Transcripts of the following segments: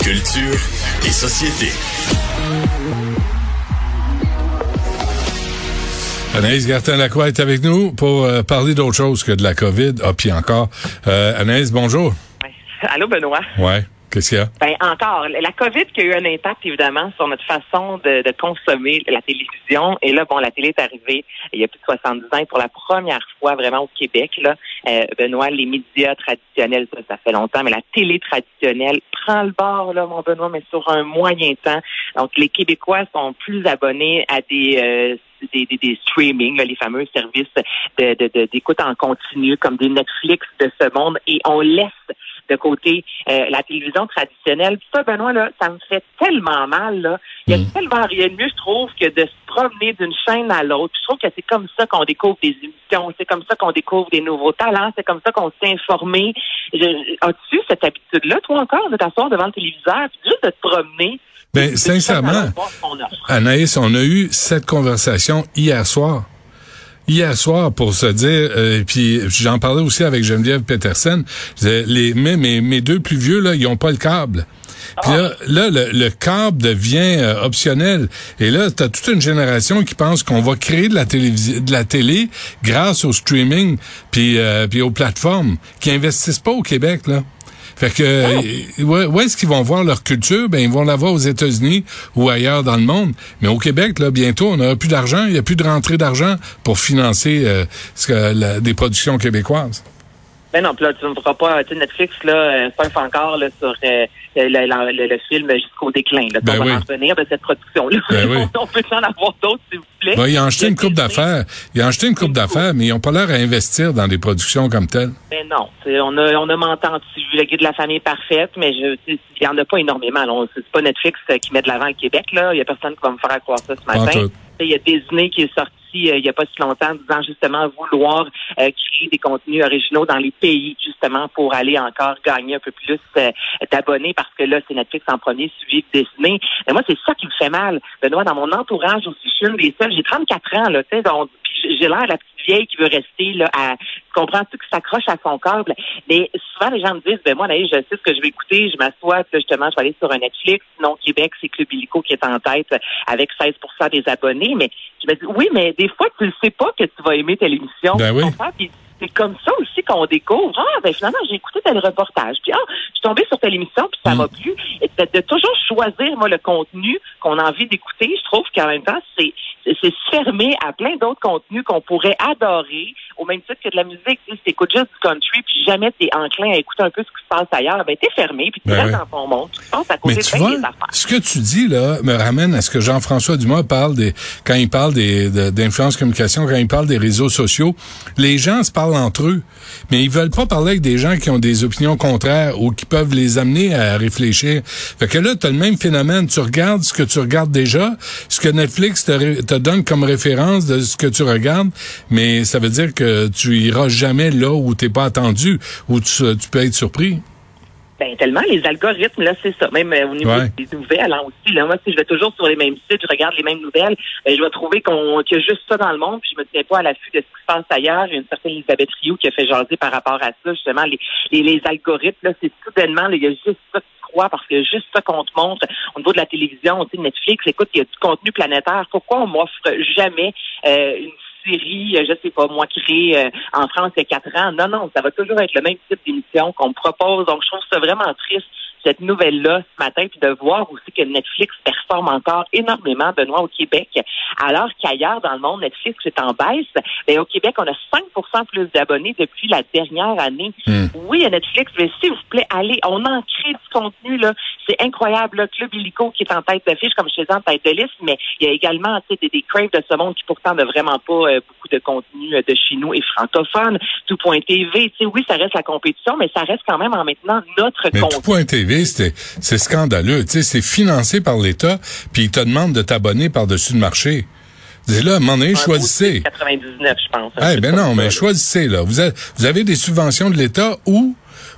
Culture et société. Anaïs Gertin-Lacroix est avec nous pour parler d'autre chose que de la COVID. Ah, puis encore. Anaïs, bonjour. Ouais. Allô, Benoît? Ouais. Qu'est-ce qu'il y a? Ben, encore. La COVID qui a eu un impact, évidemment, sur notre façon de consommer la télévision. Et là, bon, la télé est arrivée il y a plus de 70 ans. Et pour la première fois, vraiment, au Québec, là, Benoît, les médias traditionnels, ça fait longtemps, mais la télé traditionnelle prend le bord, là, mon Benoît, mais sur un moyen temps. Donc, les Québécois sont plus abonnés à des streaming, là, les fameux services d'écoute en continu, comme des Netflix de ce monde. Et on laisse de côté la télévision traditionnelle. Puis ça, Benoît, là, ça me fait tellement mal, là. Il y a tellement rien de mieux, je trouve, que de se promener d'une chaîne à l'autre. Puis je trouve que c'est comme ça qu'on découvre des émissions, c'est comme ça qu'on découvre des nouveaux talents, c'est comme ça qu'on s'est informé. As-tu cette habitude-là, toi encore, de t'asseoir devant le téléviseur, puis juste de te promener? Ben, sincèrement, Anaïs, on a eu cette conversation hier soir. Pour se dire, puis j'en parlais aussi avec Geneviève Petersen, mes deux plus vieux, là, ils ont pas le câble. Puis là, le câble devient optionnel. Et là, t'as toute une génération qui pense qu'on va créer de la télé grâce au streaming puis aux plateformes, qui investissent pas au Québec, là. Fait que, où est-ce qu'ils vont voir leur culture? Ben, ils vont la voir aux États-Unis ou ailleurs dans le monde. Mais au Québec, là, bientôt, on n'aura plus d'argent. Il n'y a plus de rentrée d'argent pour financer des productions québécoises. Ben non, puis là, tu ne feras pas, Netflix, là, surfe encore, là, sur le film Jusqu'au déclin, là. Ben on va en revenir de cette production-là. Ben oui. On peut en avoir d'autres, s'il vous plaît. Ben, ils ont acheté une couple d'affaires. Mais ils n'ont pas l'air à investir dans des productions comme telles. Ben non. On a entendu le Guide de la famille parfaite, mais il y en a pas énormément. C'est pas Netflix qui met de l'avant le Québec, là. Il y a personne qui va me faire croire ça ce matin. Il y a Disney qui est sorti il n'y a pas si longtemps, disant justement vouloir créer des contenus originaux dans les pays, justement, pour aller encore gagner un peu plus d'abonnés, parce que là, c'est Netflix en premier, suivi de Disney. Mais moi, c'est ça qui me fait mal. Benoît, dans mon entourage aussi, je suis une des seules, j'ai 34 ans, là, tu sais, donc j'ai l'air de la petite vieille qui veut rester, là, comprends-tu, qui s'accroche à son câble. Mais souvent, les gens me disent, ben moi, je sais ce que je vais écouter, je m'assois, puis justement, je vais aller sur un Netflix. Sinon, Québec, c'est Club Illico qui est en tête avec 16% des abonnés. Mais je me dis, oui, mais des fois, tu ne sais pas que tu vas aimer telle émission. Ben oui. Puis c'est comme ça aussi qu'on découvre. Ben finalement, j'ai écouté tel reportage. Puis je suis tombée sur telle émission, puis ça m'a plu. Et de toujours choisir, moi, le contenu qu'on a envie d'écouter, je trouve qu'en même temps, c'est se fermer à plein d'autres contenus qu'on pourrait adorer, au même titre que de la musique. Si tu écoutes juste du country, puis jamais tu es enclin à écouter un peu ce qui se passe ailleurs, ben t'es fermé, puis tu restes dans ton monde. Tu penses à côté de plein des affaires. Ce que tu dis, là, me ramène à ce que Jean-François Dumas parle quand il parle d'influence communication, quand il parle des réseaux sociaux. Les gens se parlent entre eux, mais ils veulent pas parler avec des gens qui ont des opinions contraires ou qui peuvent les amener à réfléchir. Fait que là, t'as le même phénomène. Tu regardes ce que tu regardes déjà, ce que Netflix te donne comme référence de ce que tu regardes, mais ça veut dire que tu iras jamais là où t'es pas attendu, où tu peux être surpris. Ben tellement, les algorithmes, là, c'est ça. Même au niveau des nouvelles, hein, aussi. Là, moi, si je vais toujours sur les mêmes sites, je regarde les mêmes nouvelles, je vais trouver qu'il y a juste ça dans le monde, puis je me tiens pas à l'affût de ce qui se passe ailleurs. Il y a une certaine Elisabeth Rioux qui a fait jaser par rapport à ça, justement, les algorithmes, là, c'est soudainement, là, il y a juste ça parce que juste ça qu'on te montre au niveau de la télévision, tu sais, Netflix, écoute, il y a du contenu planétaire. Pourquoi on m'offre jamais une série, je sais pas, moi, créée en France il y a 4 ans? Non, ça va toujours être le même type d'émission qu'on me propose. Donc, je trouve ça vraiment triste, cette nouvelle-là, ce matin, puis de voir aussi que Netflix performe encore énormément, Benoît, au Québec, alors qu'ailleurs dans le monde, Netflix est en baisse. Bien, au Québec, on a 5% plus d'abonnés depuis la dernière année. Oui, à Netflix, mais s'il vous plaît, allez, on en crée du contenu, là. C'est incroyable, là. Club Illico qui est en tête d'affiche, comme je disais, en tête de liste, mais il y a également, tu sais, des Crave de ce monde qui pourtant n'a vraiment pas beaucoup de contenu de chez nous et francophone. Tout.tv, tu sais, oui, ça reste la compétition, mais ça reste quand même en maintenant notre contenu. Tout.tv, c'est scandaleux, tu sais, c'est financé par l'État, puis ils te demandent de t'abonner par-dessus le marché. Dis là, à un moment donné, choisissez. 99, je pense. Ben non, mais choisissez, là. Vous avez des subventions de l'État ou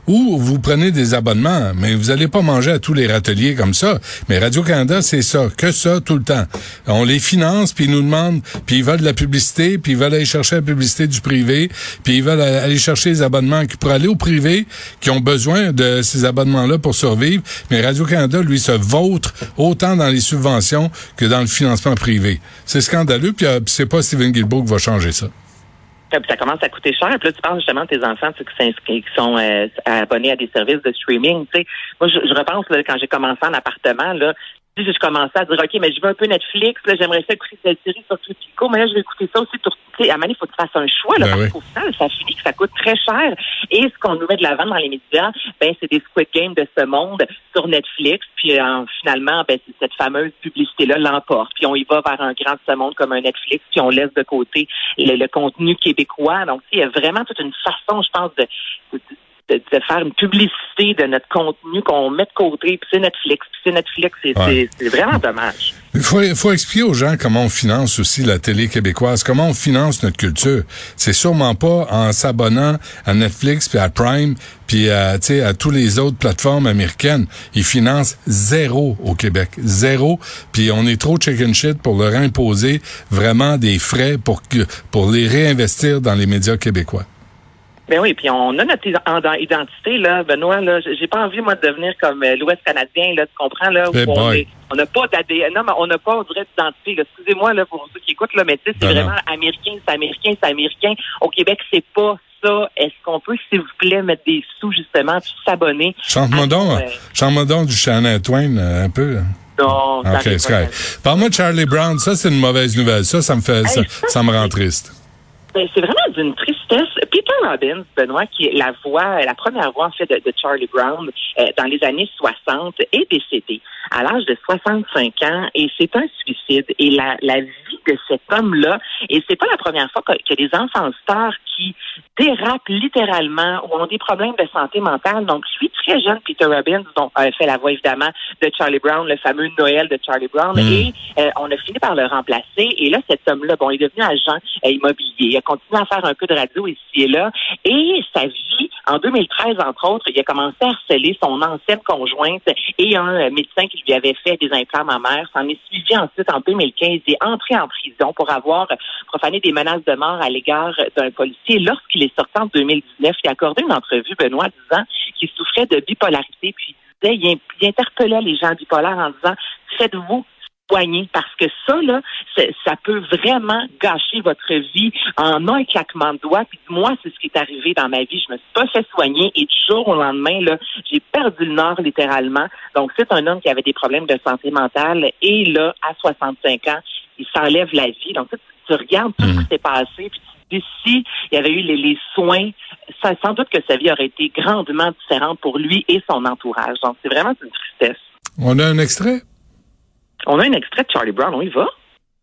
Ou vous prenez des abonnements, mais vous allez pas manger à tous les râteliers comme ça. Mais Radio-Canada, c'est ça, que ça tout le temps. On les finance, puis ils nous demandent, puis ils veulent de la publicité, puis ils veulent aller chercher la publicité du privé, puis ils veulent aller chercher les abonnements pour aller au privé, qui ont besoin de ces abonnements-là pour survivre. Mais Radio-Canada, lui, se vautre autant dans les subventions que dans le financement privé. C'est scandaleux, puis c'est pas Steven Guilbeault qui va changer ça. Puis ça commence à coûter cher. Puis là, tu parles justement de tes enfants qui sont abonnés à des services de streaming. Tu sais, moi, je repense là, quand j'ai commencé en appartement, là, je commençais à dire, OK, mais je veux un peu Netflix, là, j'aimerais ça écouter cette série sur Twitter, mais là, je vais écouter ça aussi. À un moment donné, il faut que tu fasses un choix, là, parce qu'au final, ça finit que ça coûte très cher. Et ce qu'on nous met de l'avant dans les médias, c'est des Squid Game de ce monde sur Netflix. Puis finalement, c'est cette fameuse publicité-là l'emporte. Puis on y va vers un grand de ce monde comme un Netflix, puis on laisse de côté le contenu québécois. Donc, il y a vraiment toute une façon, je pense, de faire une publicité de notre contenu qu'on met de côté, puis c'est Netflix, c'est vraiment dommage. Il faut expliquer aux gens comment on finance aussi la télé québécoise, comment on finance notre culture. C'est sûrement pas en s'abonnant à Netflix puis à Prime puis à tous les autres plateformes américaines. Ils financent zéro au Québec, zéro. Puis on est trop chicken shit pour leur imposer vraiment des frais pour les réinvestir dans les médias québécois. Ben oui, puis on a notre identité, là, Benoît, là. J'ai pas envie, moi, de devenir comme l'Ouest canadien, là, tu comprends, là, où on n'a pas d'ADN, non, mais on n'a pas, on dirait, d'identité, là. Excusez-moi, là, pour ceux qui écoutent, là, mais tu sais, c'est vraiment américain. Au Québec, c'est pas ça. Est-ce qu'on peut, s'il vous plaît, mettre des sous, justement, puis s'abonner? Chante-moi donc du Shania Twain, un peu. Non, OK, c'est correct. Parle-moi de Charlie Brown. Ça, c'est une mauvaise nouvelle. Ça me fait, ça me rend triste. C'est vraiment d'une tristesse. Peter Robbins, Benoît, qui est la première voix, en fait, de Charlie Brown, dans les années 60, est décédé à l'âge de 65 ans, et c'est un suicide. Et la vie de cet homme-là, et c'est pas la première fois que des enfants stars qui dérapent littéralement ou ont des problèmes de santé mentale. Donc, lui, très jeune, Peter Robbins, dont fait la voix, évidemment, de Charlie Brown, le fameux Noël de Charlie Brown, et on a fini par le remplacer. Et là, cet homme-là, il est devenu agent immobilier. Il a continué à faire un peu de radio ici et là. Et sa vie, en 2013, entre autres, il a commencé à harceler son ancienne conjointe et un médecin qui lui avait fait des implants mammaires. S'en est suivi ensuite en 2015. Il est entré en prison pour avoir profané des menaces de mort à l'égard d'un policier. Lorsqu'il est sorti en 2019, il a accordé une entrevue, Benoît, disant qu'il souffrait de bipolarité. Puis il interpellait les gens bipolaires en disant « Faites-vous soigner, parce que ça, là, ça peut vraiment gâcher votre vie en un claquement de doigts. Puis moi, c'est ce qui est arrivé dans ma vie. Je me suis pas fait soigner et du jour au lendemain, là, j'ai perdu le nord littéralement. Donc, c'est un homme qui avait des problèmes de santé mentale et là, à 65 ans, il s'enlève la vie. Donc, tu regardes tout ce qui s'est passé, puis tu dis, si il y avait eu les soins, sans doute que sa vie aurait été grandement différente pour lui et son entourage. Donc, c'est vraiment une tristesse. On a un extrait? On a un extrait de Charlie Brown, on y va.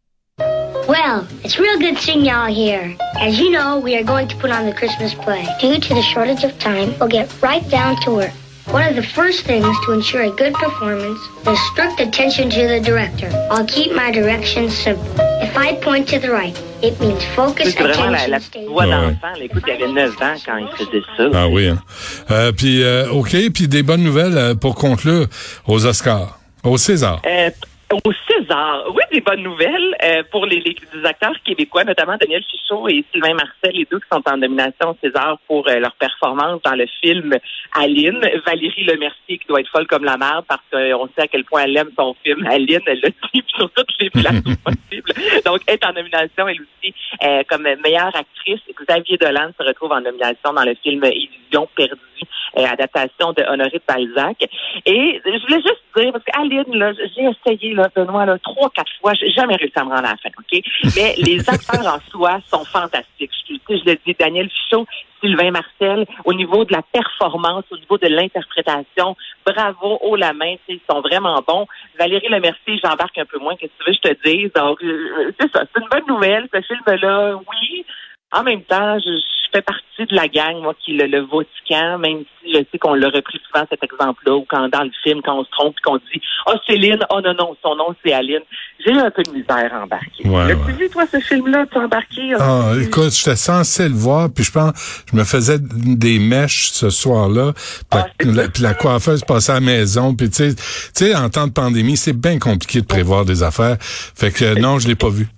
Well, it's real good seeing y'all here. As you know, we are going to put on the Christmas play. Due to the shortage of time, we'll get right down to work. One of the first things to ensure a good performance is strict attention to the director. I'll keep my directions simple. If I point to the right, it means focus, c'est vraiment attention, la voix d'enfant. Écoute, il avait 9 ans quand il faisait ça. Ah oui. Hein. Puis, OK, puis des bonnes nouvelles pour conclure aux Oscars, aux Césars. Au César, oui, des bonnes nouvelles pour des acteurs québécois, notamment Daniel Fichot et Sylvain Marcel, les deux qui sont en nomination au César pour leur performance dans le film Aline. Valérie Lemercier, qui doit être folle comme la merde parce qu'on sait à quel point elle aime son film Aline, elle le dit sur toutes les plateaux possibles. Donc, elle est en nomination, elle aussi, comme meilleure actrice. Xavier Dolan se retrouve en nomination dans le film Illusion perdue, adaptation de Honoré de Balzac. Et je voulais juste dire, parce qu'Aline, là, j'ai essayé, là, Benoît, 3-4 fois, j'ai jamais réussi à me rendre à la fin, OK? Mais les acteurs en soi sont fantastiques. Je le dis, Daniel Fichot, Sylvain Marcel, au niveau de la performance, au niveau de l'interprétation, bravo, haut la main, ils sont vraiment bons. Valérie Lemercier, j'embarque un peu moins, qu'est-ce que tu veux que je te dise? Donc, c'est ça, c'est une bonne nouvelle, ce film-là, oui. en même temps, je fais partie de la gang, moi, qui le Vatican, même si je sais qu'on l'a repris souvent, cet exemple-là, ou quand dans le film, quand on se trompe et qu'on dit « Ah, Céline, oh non, son nom, c'est Aline ». J'ai eu un peu de misère à embarquer. As-tu vu, toi, ce film-là, tu as embarqué? Écoute, j'étais censé le voir, puis je me faisais des mèches ce soir-là, puis la coiffeuse passait à la maison, puis tu sais, en temps de pandémie, c'est bien compliqué de prévoir des affaires. Fait que non, je l'ai pas vu.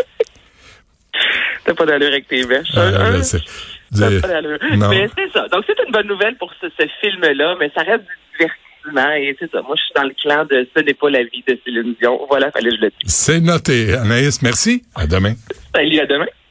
T'as pas d'allure avec tes mèches. T'as pas d'allure. Mais c'est ça. Donc, c'est une bonne nouvelle pour ce film-là, mais ça reste du divertissement. Et c'est ça. Moi, je suis dans le clan de « Ce n'est pas la vie » de Céline Dion. Voilà, fallait que je le dise. C'est noté. Anaïs, merci. À demain. Salut, à demain.